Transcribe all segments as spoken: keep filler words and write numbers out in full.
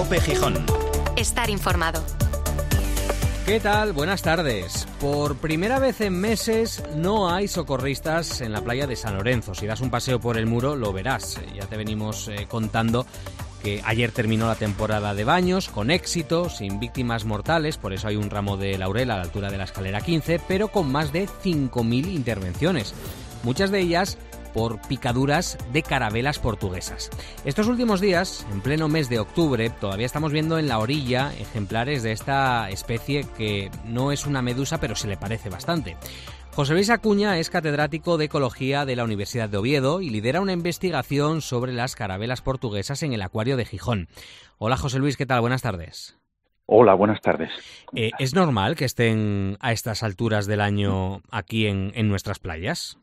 COPE Gijón. Estar informado. ¿Qué tal? Buenas tardes. Por primera vez en meses no hay socorristas en la playa de San Lorenzo. Si das un paseo por el Muro lo verás. Ya te venimos eh, contando que ayer terminó la temporada de baños con éxito, sin víctimas mortales, por eso hay un ramo de laurel a la altura de la escalera quince, pero con más de cinco mil intervenciones. Muchas de ellas por picaduras de carabelas portuguesas. Estos últimos días, en pleno mes de octubre, todavía estamos viendo en la orilla ejemplares de esta especie que no es una medusa, pero se le parece bastante. José Luis Acuña es catedrático de Ecología de la Universidad de Oviedo y lidera una investigación sobre las carabelas portuguesas en el acuario de Gijón. Hola José Luis, ¿qué tal? Buenas tardes. Hola, buenas tardes. Eh, ¿Es normal que estén a estas alturas del año aquí en, en nuestras playas?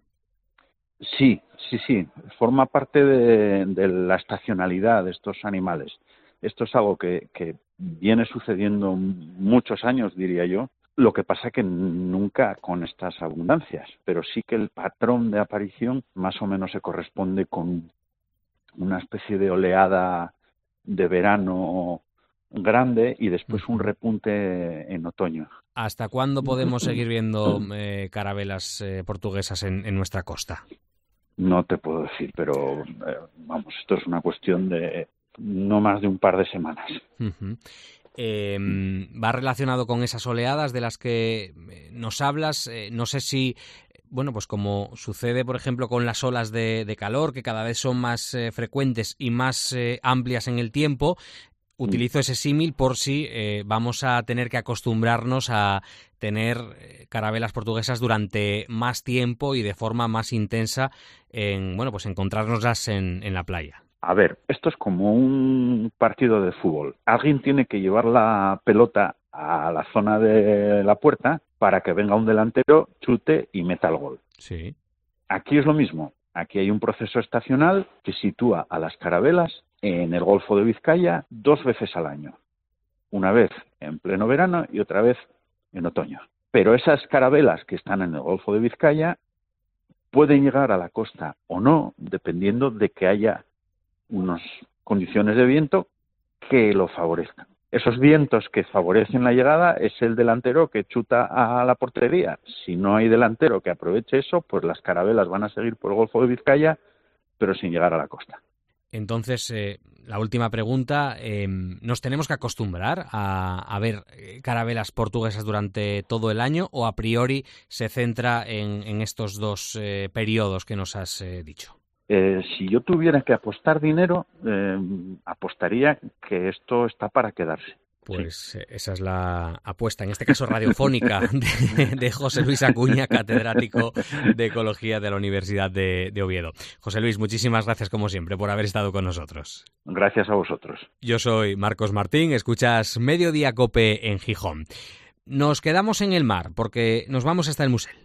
Sí, sí, sí. Forma parte de, de la estacionalidad de estos animales. Esto es algo que, que viene sucediendo muchos años, diría yo. Lo que pasa que nunca con estas abundancias, pero sí que el patrón de aparición más o menos se corresponde con una especie de oleada de verano grande y después un repunte en otoño. ¿Hasta cuándo podemos seguir viendo eh, carabelas eh, portuguesas en, en nuestra costa? No te puedo decir, pero eh, vamos, esto es una cuestión de no más de un par de semanas. Uh-huh. Eh, va relacionado con esas oleadas de las que nos hablas. Eh, no sé si, bueno, pues como sucede, por ejemplo, con las olas de, de calor, que cada vez son más eh, frecuentes y más eh, amplias en el tiempo. Utilizo ese símil por si eh, vamos a tener que acostumbrarnos a tener eh, carabelas portuguesas durante más tiempo y de forma más intensa en, bueno, pues encontrárnoslas en, en la playa. A ver, esto es como un partido de fútbol. Alguien tiene que llevar la pelota a la zona de la puerta para que venga un delantero, chute y meta el gol. Sí. Aquí es lo mismo. Aquí hay un proceso estacional que sitúa a las carabelas en el Golfo de Vizcaya dos veces al año. Una vez en pleno verano y otra vez en otoño. Pero esas carabelas que están en el Golfo de Vizcaya pueden llegar a la costa o no, dependiendo de que haya unas condiciones de viento que lo favorezcan. Esos vientos que favorecen la llegada es el delantero que chuta a la portería. Si no hay delantero que aproveche eso, pues las carabelas van a seguir por el Golfo de Vizcaya, pero sin llegar a la costa. Entonces, eh, la última pregunta, eh, ¿nos tenemos que acostumbrar a, a ver carabelas portuguesas durante todo el año o a priori se centra en, en estos dos eh, periodos que nos has eh, dicho? Eh, si yo tuviera que apostar dinero, eh, apostaría que esto está para quedarse. Pues sí. Esa es la apuesta, en este caso radiofónica, de, de José Luis Acuña, catedrático de Ecología de la Universidad de, de Oviedo. José Luis, muchísimas gracias como siempre por haber estado con nosotros. Gracias a vosotros. Yo soy Marcos Martín, escuchas Mediodía COPE en Gijón. Nos quedamos en el mar porque nos vamos hasta el Musel.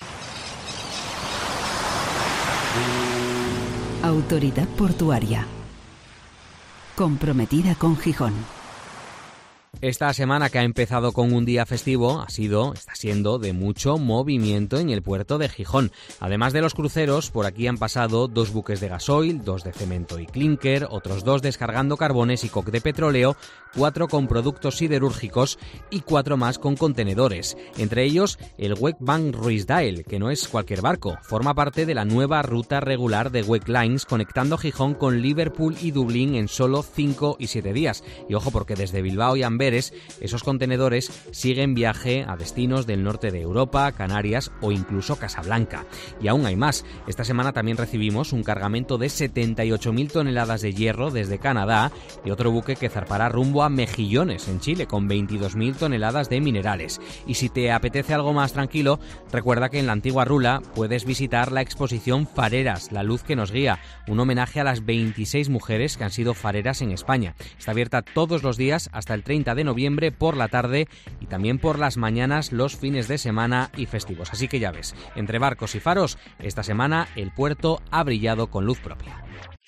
Autoridad Portuaria. Comprometida con Gijón. Esta semana que ha empezado con un día festivo ha sido, está siendo de mucho movimiento en el puerto de Gijón. Además de los cruceros, por aquí han pasado dos buques de gasoil, dos de cemento y clínker, otros dos descargando carbones y coque de petróleo, cuatro con productos siderúrgicos y cuatro más con contenedores. Entre ellos, el Weg Bank Ruisdael, que no es cualquier barco, forma parte de la nueva ruta regular de Weg Lines conectando Gijón con Liverpool y Dublín en solo cinco y siete días. Y ojo, porque desde Bilbao y Amberes esos contenedores siguen viaje a destinos del norte de Europa, Canarias o incluso Casablanca. Y aún hay más. Esta semana también recibimos un cargamento de setenta y ocho mil toneladas de hierro desde Canadá y otro buque que zarpará rumbo a Mejillones, en Chile, con veintidós mil toneladas de minerales. Y si te apetece algo más tranquilo, recuerda que en la antigua Rula puedes visitar la exposición Fareras, la luz que nos guía, un homenaje a las veintiséis mujeres que han sido fareras en España. Está abierta todos los días hasta el treinta de noviembre por la tarde y también por las mañanas los fines de semana y festivos. Así que ya ves, entre barcos y faros, esta semana el puerto ha brillado con luz propia.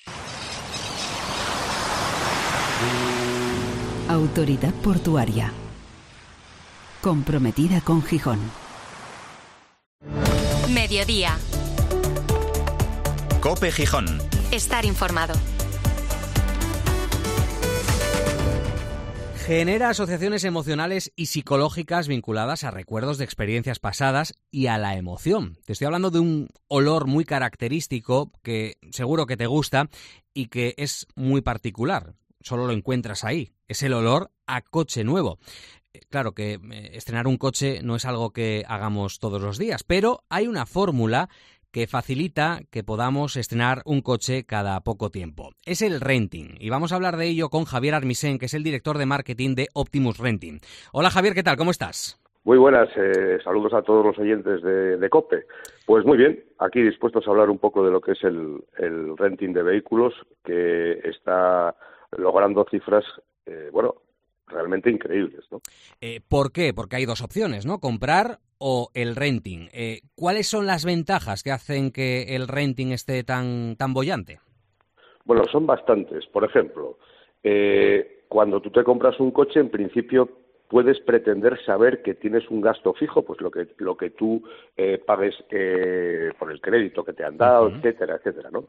Autoridad Portuaria. Comprometida con Gijón. Mediodía. COPE Gijón. Estar informado. Genera asociaciones emocionales y psicológicas vinculadas a recuerdos de experiencias pasadas y a la emoción. Te estoy hablando de un olor muy característico que seguro que te gusta y que es muy particular. Solo lo encuentras ahí. Es el olor a coche nuevo. Claro que estrenar un coche no es algo que hagamos todos los días, pero hay una fórmula que facilita que podamos estrenar un coche cada poco tiempo. Es el renting, y vamos a hablar de ello con Javier Armisen, que es el director de marketing de Optimus Renting. Hola Javier, ¿qué tal? ¿Cómo estás? Muy buenas, eh, saludos a todos los oyentes de, de COPE. Pues muy bien, aquí dispuestos a hablar un poco de lo que es el, el renting de vehículos, que está logrando cifras, eh, bueno, realmente increíbles, ¿no? Eh, ¿Por qué? Porque hay dos opciones, ¿no? Comprar o el renting. Eh, ¿Cuáles son las ventajas que hacen que el renting esté tan, tan boyante? Bueno, son bastantes. Por ejemplo, eh, cuando tú te compras un coche, en principio puedes pretender saber que tienes un gasto fijo, pues lo que lo que tú eh, pagues eh, por el crédito que te han dado, uh-huh. etcétera, etcétera, ¿no?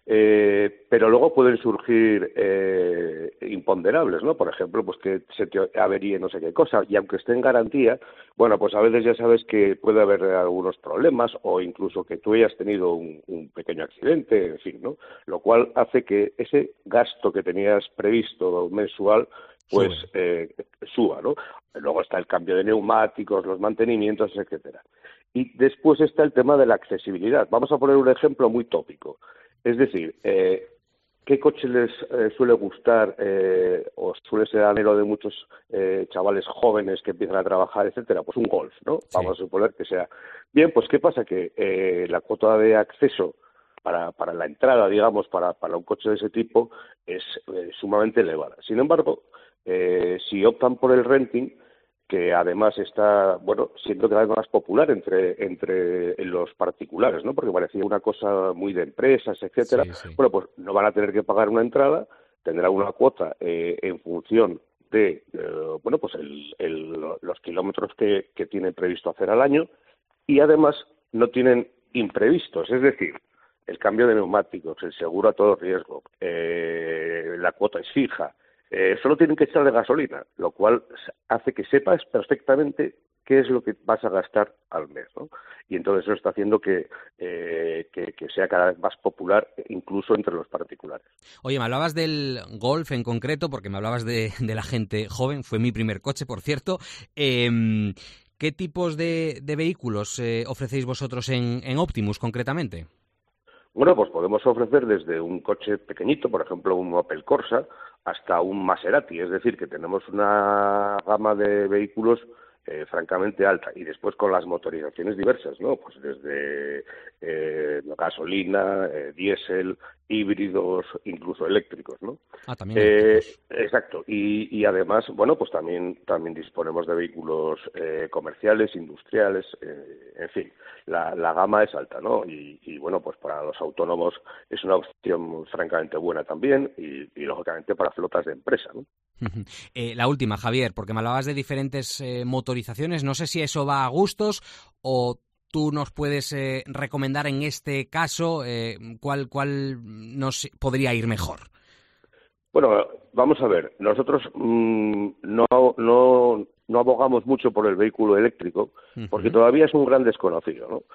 Eh, pero luego pueden surgir eh, imponderables, ¿no? Por ejemplo, pues que se te averíe no sé qué cosa, y aunque esté en garantía, bueno, pues a veces ya sabes que puede haber algunos problemas o incluso que tú hayas tenido un, un pequeño accidente, en fin, ¿no? Lo cual hace que ese gasto que tenías previsto mensual pues eh, suba, ¿no? Luego está el cambio de neumáticos, los mantenimientos, etcétera. Y después está el tema de la accesibilidad. Vamos a poner un ejemplo muy tópico. Es decir, eh, ¿qué coche les eh, suele gustar eh, o suele ser anhelo de muchos eh, chavales jóvenes que empiezan a trabajar, etcétera? Pues un Golf, ¿no? Sí. Vamos a suponer que sea. Bien, pues ¿qué pasa? Que eh, la cuota de acceso para, para la entrada, digamos, para, para un coche de ese tipo es eh, sumamente elevada. Sin embargo, eh, si optan por el renting, que además está, bueno, siendo cada vez más popular entre entre los particulares, ¿no? Porque parecía una cosa muy de empresas, etcétera. Sí, sí. Bueno, pues no van a tener que pagar una entrada, tendrán una cuota eh, en función de, eh, bueno, pues el, el, los kilómetros que, que tienen previsto hacer al año, y además no tienen imprevistos, es decir, el cambio de neumáticos, el seguro a todo riesgo, eh, la cuota es fija. Eh, solo tienen que echarle gasolina, lo cual hace que sepas perfectamente qué es lo que vas a gastar al mes, ¿no? Y entonces eso está haciendo que, eh, que, que sea cada vez más popular, incluso entre los particulares. Oye, me hablabas del Golf en concreto, porque me hablabas de, de la gente joven, fue mi primer coche, por cierto. Eh, ¿Qué tipos de, de vehículos eh, ofrecéis vosotros en, en Optimus concretamente? Bueno, pues podemos ofrecer desde un coche pequeñito, por ejemplo un Opel Corsa, hasta un Maserati, es decir, que tenemos una gama de vehículos eh, francamente alta, y después con las motorizaciones diversas, ¿no? Pues desde eh, gasolina, eh, diésel, híbridos, incluso eléctricos, ¿no? Ah, también. Eh, exacto, y, y además, bueno, pues también también disponemos de vehículos eh, comerciales, industriales, eh, en fin, la, la gama es alta, ¿no? Y, y bueno, pues para los autónomos es una opción francamente buena también, y, y lógicamente para flotas de empresa, ¿no? Eh, la última, Javier, porque me hablabas de diferentes eh, motorizaciones, no sé si eso va a gustos o tú nos puedes eh, recomendar en este caso eh, cuál, cuál nos podría ir mejor. Bueno, vamos a ver, nosotros mmm, no, no, no abogamos mucho por el vehículo eléctrico porque uh-huh. todavía es un gran desconocido, ¿no?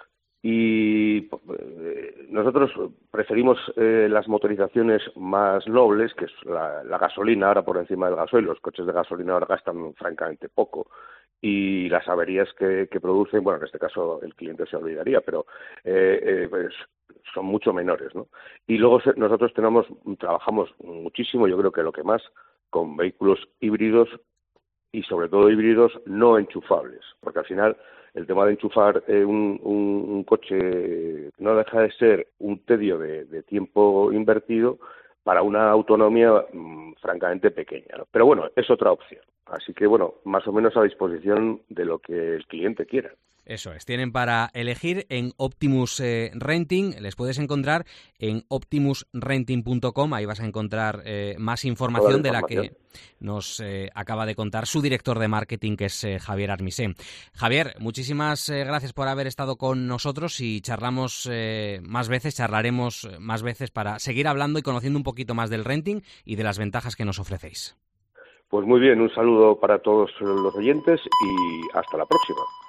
Y eh, nosotros preferimos eh, las motorizaciones más nobles, que es la, la gasolina ahora por encima del gasoil. Los coches de gasolina ahora gastan francamente poco, y las averías que, que producen, bueno, en este caso el cliente se olvidaría, pero eh, eh, pues son mucho menores, ¿no? Y luego se, nosotros tenemos trabajamos muchísimo, yo creo que lo que más, con vehículos híbridos, y sobre todo híbridos no enchufables, porque al final el tema de enchufar eh, un, un, un coche no deja de ser un tedio de, de tiempo invertido para una autonomía mmm, francamente pequeña, ¿no? Pero bueno, es otra opción. Así que bueno, más o menos a disposición de lo que el cliente quiera. Eso es, tienen para elegir en Optimus eh, Renting, les puedes encontrar en optimus renting punto com, ahí vas a encontrar eh, más información, información de la que nos eh, acaba de contar su director de marketing, que es eh, Javier Armisen. Javier, muchísimas eh, gracias por haber estado con nosotros, y charlamos eh, más veces, charlaremos más veces para seguir hablando y conociendo un poquito más del renting y de las ventajas que nos ofrecéis. Pues muy bien, un saludo para todos los oyentes y hasta la próxima.